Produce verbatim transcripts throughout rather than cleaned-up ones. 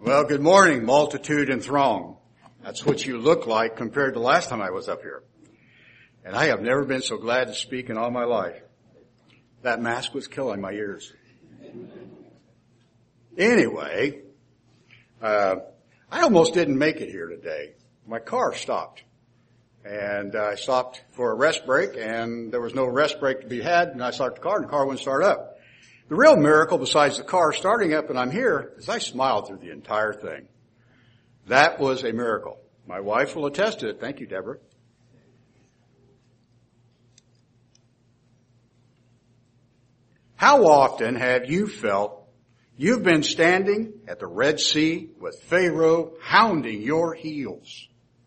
Well, good morning, multitude and throng. That's what you look like compared to last time I was up here. And I have never been so glad to speak in all my life. That mask was killing my ears. Anyway, uh, I almost didn't make it here today. My car stopped. And I stopped for a rest break, and there was no rest break to be had, and I started the car, and the car wouldn't start up. The real miracle, besides the car starting up and I'm here, is I smiled through the entire thing. That was a miracle. My wife will attest to it. Thank you, Deborah. How often have you felt you've been standing at the Red Sea with Pharaoh hounding your heels?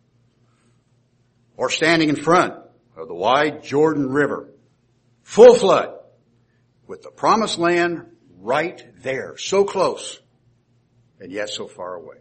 Or standing in front of the wide Jordan River, full flood, with the promised land right there, so close, and yet so far away.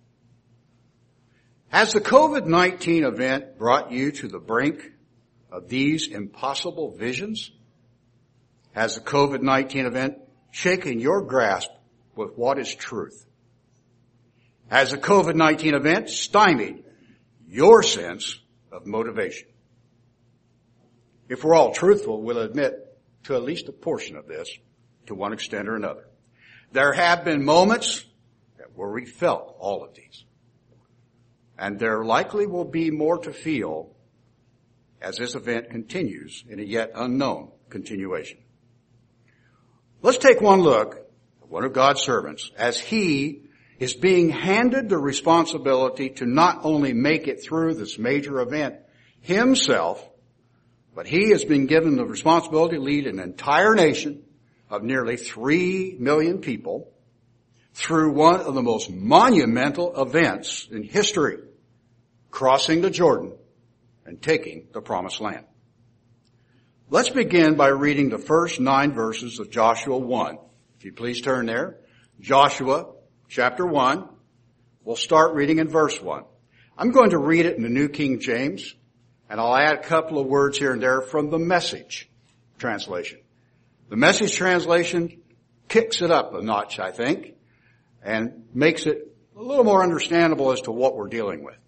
Has the covid nineteen event brought you to the brink of these impossible visions? Has the covid nineteen event shaken your grasp with what is truth? Has the covid nineteen event stymied your sense of motivation? If we're all truthful, we'll admit to at least a portion of this, to one extent or another. There have been moments where we felt all of these. And there likely will be more to feel as this event continues in a yet unknown continuation. Let's take one look at one of God's servants as he is being handed the responsibility to not only make it through this major event himself, but he has been given the responsibility to lead an entire nation of nearly three million people through one of the most monumental events in history, crossing the Jordan and taking the promised land. Let's begin by reading the first nine verses of Joshua one. If you please turn there. Joshua chapter one. We'll start reading in verse one. I'm going to read it in the New King James, and I'll add a couple of words here and there from the Message translation. The Message translation kicks it up a notch, I think, and makes it a little more understandable as to what we're dealing with.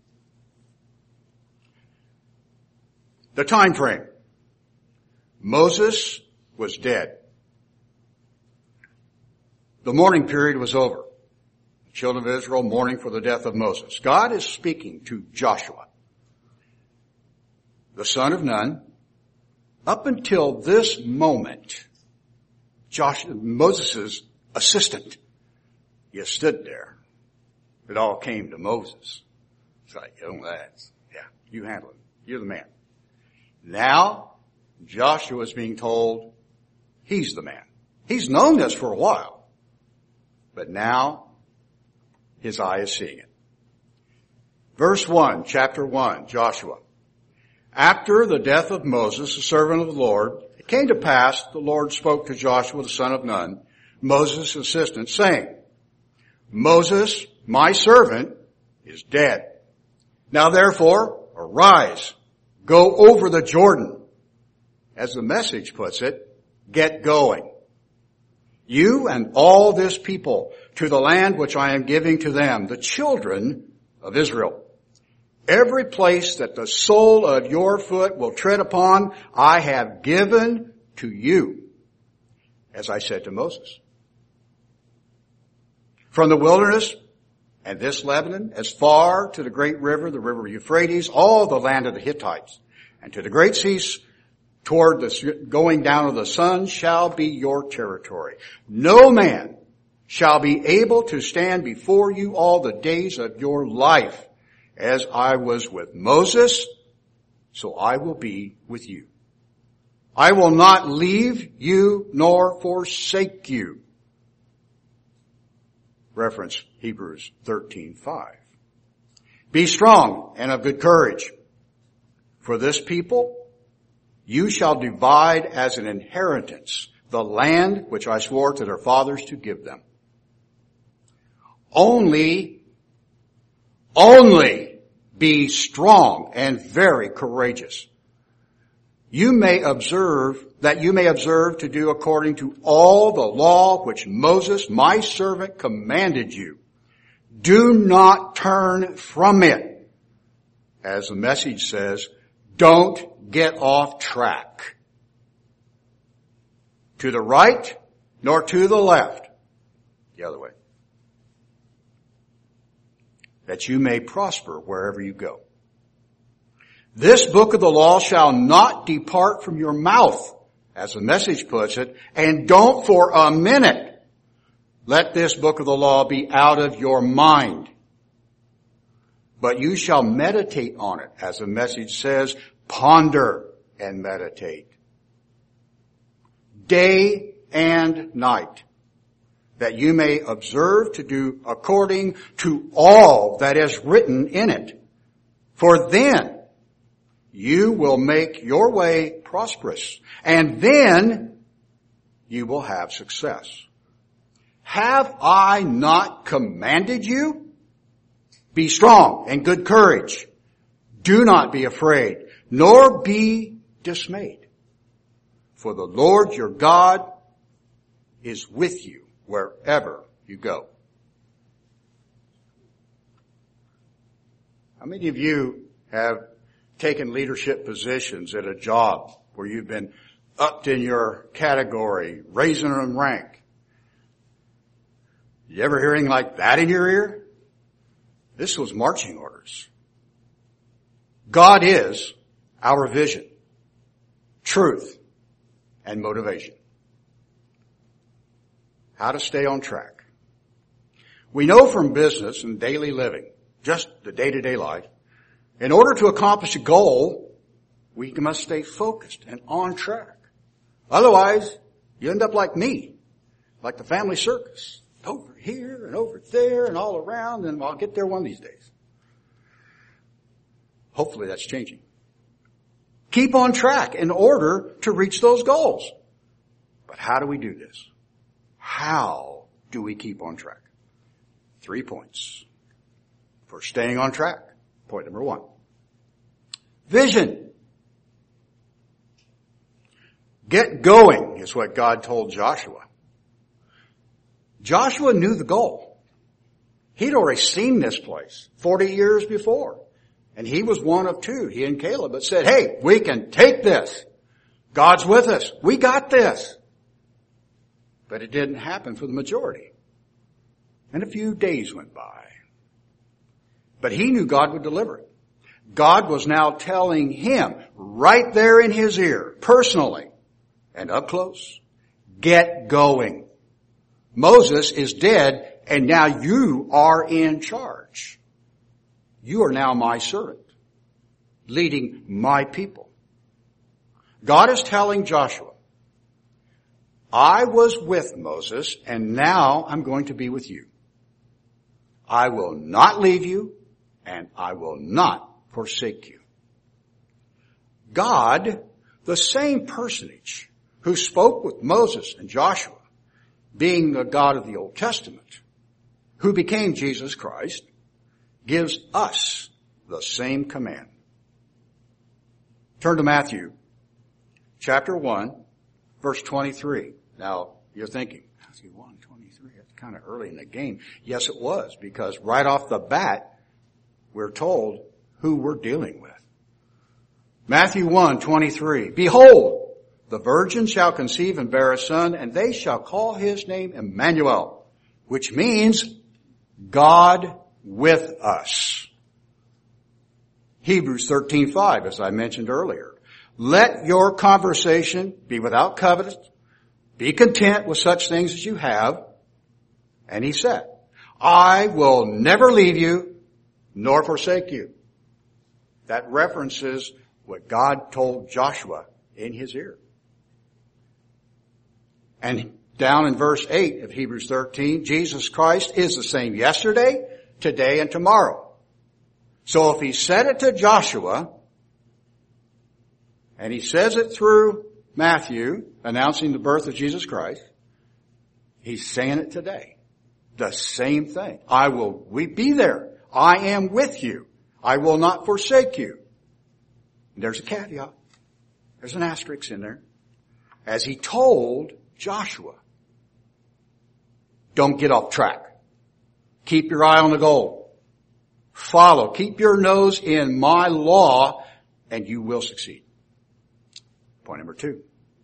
The time frame. Moses was dead. The mourning period was over. The children of Israel mourning for the death of Moses. God is speaking to Joshua, the son of Nun. Up until this moment, Joshua, Moses' assistant, you stood there. It all came to Moses. It's like, oh, that's, yeah, you handle it. You're the man. Now, Joshua is being told he's the man. He's known this for a while, but now his eye is seeing it. Verse one, chapter one, Joshua. After the death of Moses, the servant of the Lord, it came to pass, the Lord spoke to Joshua, the son of Nun, Moses' assistant, saying, Moses, my servant, is dead. Now therefore, arise, go over the Jordan. As the Message puts it, get going. You and all this people to the land which I am giving to them, the children of Israel. Every place that the sole of your foot will tread upon, I have given to you, as I said to Moses. From the wilderness and this Lebanon, as far to the great river, the river Euphrates, all the land of the Hittites, and to the great seas toward the going down of the sun shall be your territory. No man shall be able to stand before you all the days of your life. As I was with Moses, so I will be with you. I will not leave you nor forsake you. Reference Hebrews thirteen five. Be strong and of good courage. For this people you shall divide as an inheritance the land which I swore to their fathers to give them. Only, only be strong and very courageous. You may observe, that you may observe to do according to all the law which Moses, my servant, commanded you. Do not turn from it. As the message says, don't get off track. To the right, nor to the left. The other way. That you may prosper wherever you go. This book of the law shall not depart from your mouth, as the message puts it, and don't for a minute let this book of the law be out of your mind. But you shall meditate on it, as the message says, ponder and meditate. Day and night, that you may observe to do according to all that is written in it. For then you will make your way prosperous, and then you will have success. Have I not commanded you? Be strong and good courage. Do not be afraid, nor be dismayed. For the Lord your God is with you wherever you go. How many of you have taken leadership positions at a job where you've been upped in your category, raising in rank? You ever hear anything like that in your ear? This was marching orders. God is our vision, truth, and motivation. How to stay on track. We know from business and daily living, just the day-to-day life, in order to accomplish a goal, we must stay focused and on track. Otherwise, you end up like me, like the family circus. Over here and over there and all around, and I'll get there one of these days. Hopefully that's changing. Keep on track in order to reach those goals. But how do we do this? How do we keep on track? Three points for staying on track. Point number one. Vision. Get going is what God told Joshua. Joshua knew the goal. He'd already seen this place forty years before. And he was one of two, he and Caleb, that said, hey, we can take this. God's with us. We got this. But it didn't happen for the majority. And a few days went by. But he knew God would deliver it. God was now telling him right there in his ear, personally and up close, get going. Moses is dead, and now you are in charge. You are now my servant, leading my people. God is telling Joshua, I was with Moses, and now I'm going to be with you. I will not leave you, and I will not forsake you. God, the same personage who spoke with Moses and Joshua, being the God of the Old Testament, who became Jesus Christ, gives us the same command. Turn to Matthew chapter one, verse twenty-three. Now, you're thinking, Matthew one, twenty-three, that's kind of early in the game. Yes, it was, because right off the bat, we're told who we're dealing with. Matthew one, twenty-three. Behold, the virgin shall conceive and bear a son, and they shall call his name Emmanuel, which means God with us. Hebrews thirteen five, as I mentioned earlier. Let your conversation be without covetousness. Be content with such things as you have. And he said, I will never leave you nor forsake you. That references what God told Joshua in his ear. And down in verse eight of Hebrews thirteen, Jesus Christ is the same yesterday, today, and tomorrow. So if he said it to Joshua, and he says it through Matthew, announcing the birth of Jesus Christ, he's saying it today. The same thing. I will we be there. I am with you. I will not forsake you. And there's a caveat. There's an asterisk in there. As he told Joshua, don't get off track. Keep your eye on the goal. Follow. Keep your nose in my law, and you will succeed. Point number two.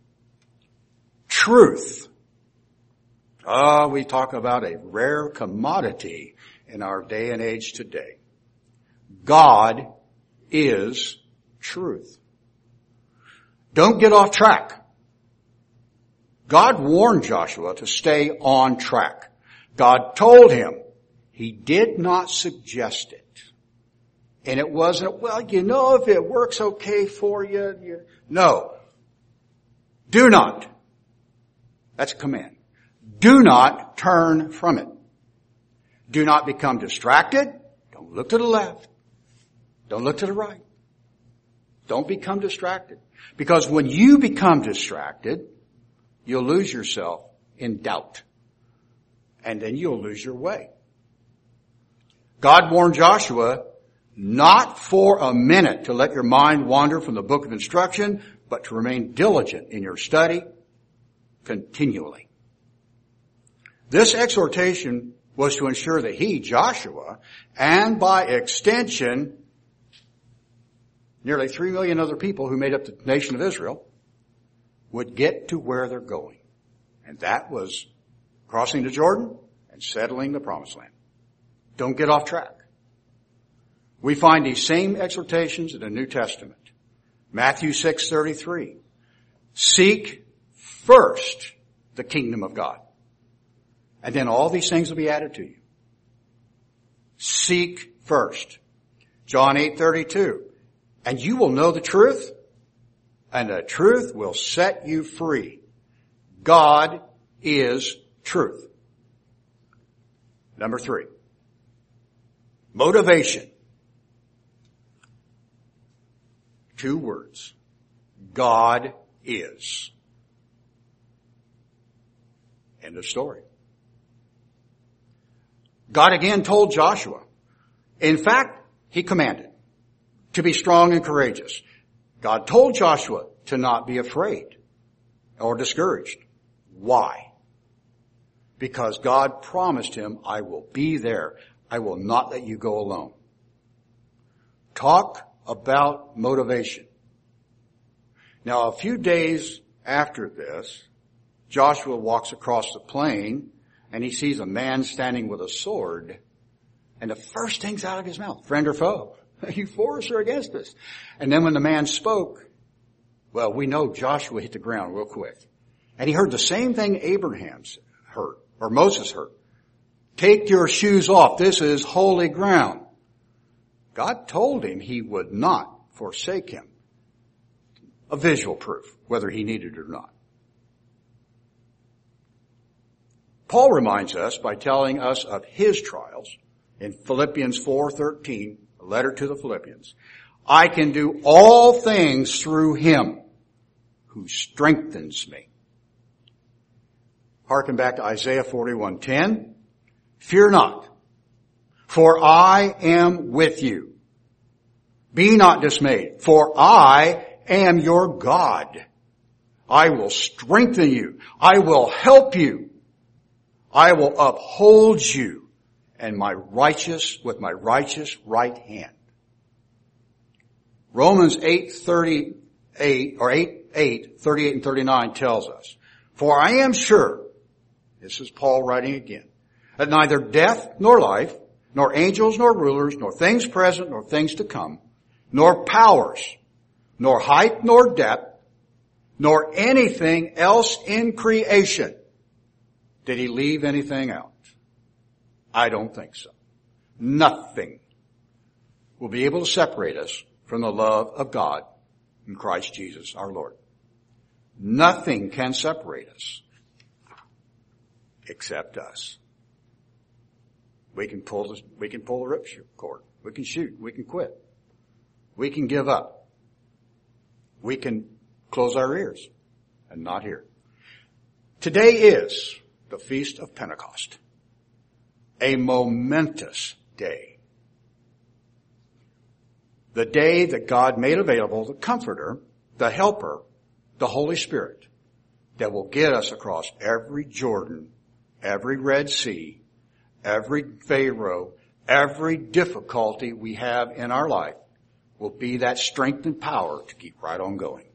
Truth. Ah, we talk about a rare commodity in our day and age today. God is truth. Don't get off track. God warned Joshua to stay on track. God told him. He did not suggest it. And it wasn't, well, you know, if it works okay for you, you... No. Do not. That's a command. Do not turn from it. Do not become distracted. Don't look to the left. Don't look to the right. Don't become distracted. Because when you become distracted, you'll lose yourself in doubt. And then you'll lose your way. God warned Joshua not for a minute to let your mind wander from the book of instruction, but to remain diligent in your study continually. This exhortation was to ensure that he, Joshua, and by extension, nearly three million other people who made up the nation of Israel, would get to where they're going. And that was crossing the Jordan and settling the promised land. Don't get off track. We find these same exhortations in the New Testament. Matthew six thirty-three. Seek first the kingdom of God. And then all these things will be added to you. Seek first. John eight thirty-two. And you will know the truth, and the truth will set you free. God is truth. Number three. Motivation. Two words. God is. End of story. God again told Joshua. In fact, he commanded to be strong and courageous. God told Joshua to not be afraid or discouraged. Why? Because God promised him, I will be there. I will not let you go alone. Talk about motivation. Now, a few days after this, Joshua walks across the plain and he sees a man standing with a sword. And the first thing's out of his mouth, friend or foe? Are you for us or against us? And then when the man spoke, well, we know Joshua hit the ground real quick. And he heard the same thing Abraham heard, or Moses heard. Take your shoes off. This is holy ground. God told him he would not forsake him. A visual proof, whether he needed it or not. Paul reminds us by telling us of his trials in Philippians four thirteen, a letter to the Philippians. I can do all things through him who strengthens me. Harken back to Isaiah forty-one ten. Fear not, for I am with you. Be not dismayed, for I am your God. I will strengthen you. I will help you. I will uphold you and my righteous, with my righteous right hand. Romans eight thirty-eight, or eight, eight, thirty-eight and thirty-nine tells us, for I am sure, this is Paul writing again, that neither death nor life, nor angels nor rulers, nor things present nor things to come, nor powers, nor height nor depth, nor anything else in creation. Did he leave anything out? I don't think so. Nothing will be able to separate us from the love of God in Christ Jesus our Lord. Nothing can separate us except us. We can pull the, we can pull the ripcord. We can shoot. We can quit. We can give up. We can close our ears and not hear. Today is the Feast of Pentecost. A momentous day. The day that God made available the Comforter, the Helper, the Holy Spirit that will get us across every Jordan, every Red Sea, every Pharaoh, every difficulty we have in our life will be that strength and power to keep right on going.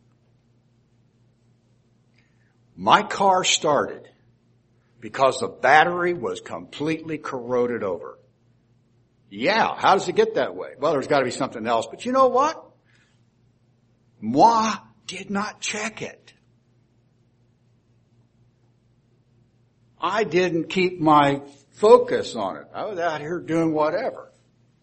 My car started because the battery was completely corroded over. Yeah, how does it get that way? Well, there's got to be something else. But you know what? Moi did not check it. I didn't keep my focus on it. I was out here doing whatever.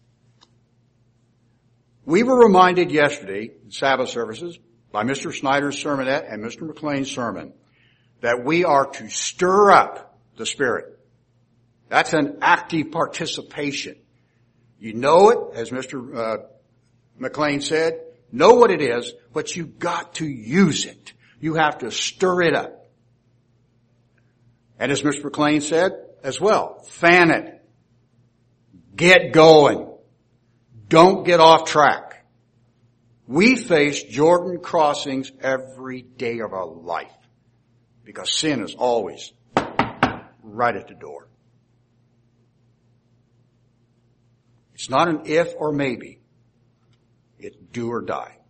We were reminded yesterday in Sabbath services by Mister Snyder's sermonette and Mister McLean's sermon that we are to stir up the Spirit. That's an active participation. You know it, as Mister Uh, McLean said, know what it is, but you've got to use it. You have to stir it up. And as Mister McLean said as well, fan it. Get going. Don't get off track. We face Jordan crossings every day of our life because sin is always right at the door. It's not an if or maybe. It's do or die.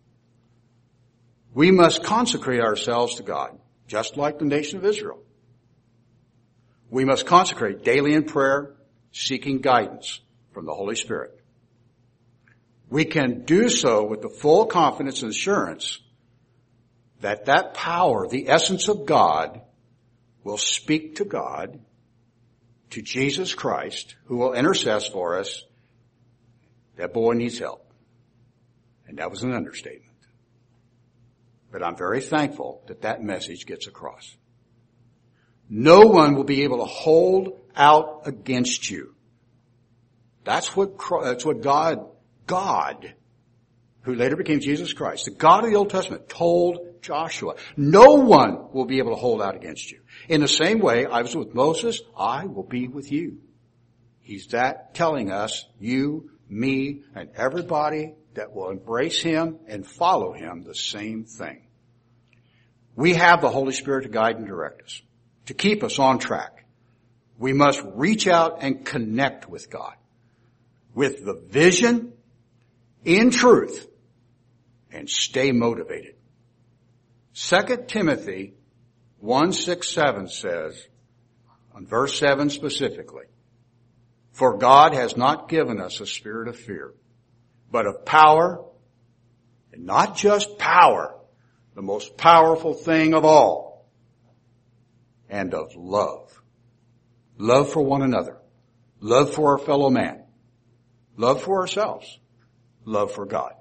We must consecrate ourselves to God, just like the nation of Israel. We must consecrate daily in prayer, seeking guidance from the Holy Spirit. We can do so with the full confidence and assurance that that power, the essence of God, will speak to God, to Jesus Christ, who will intercede for us. That boy needs help. And that was an understatement. But I'm very thankful that that message gets across. No one will be able to hold out against you. That's what, that's what God, God, who later became Jesus Christ, the God of the Old Testament, told Joshua. No one will be able to hold out against you. In the same way I was with Moses, I will be with you. He's that telling us, you, me, and everybody that will embrace him and follow him, the same thing. We have the Holy Spirit to guide and direct us, to keep us on track. We must reach out and connect with God, with the vision, in truth, and stay motivated. Second Timothy one, six, seven says, on verse seven specifically, for God has not given us a spirit of fear, but of power, and not just power, the most powerful thing of all, and of love. Love for one another. Love for our fellow man. Love for ourselves. Love for God.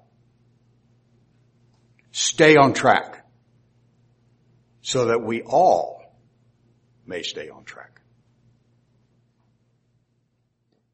Stay on track so that we all may stay on track.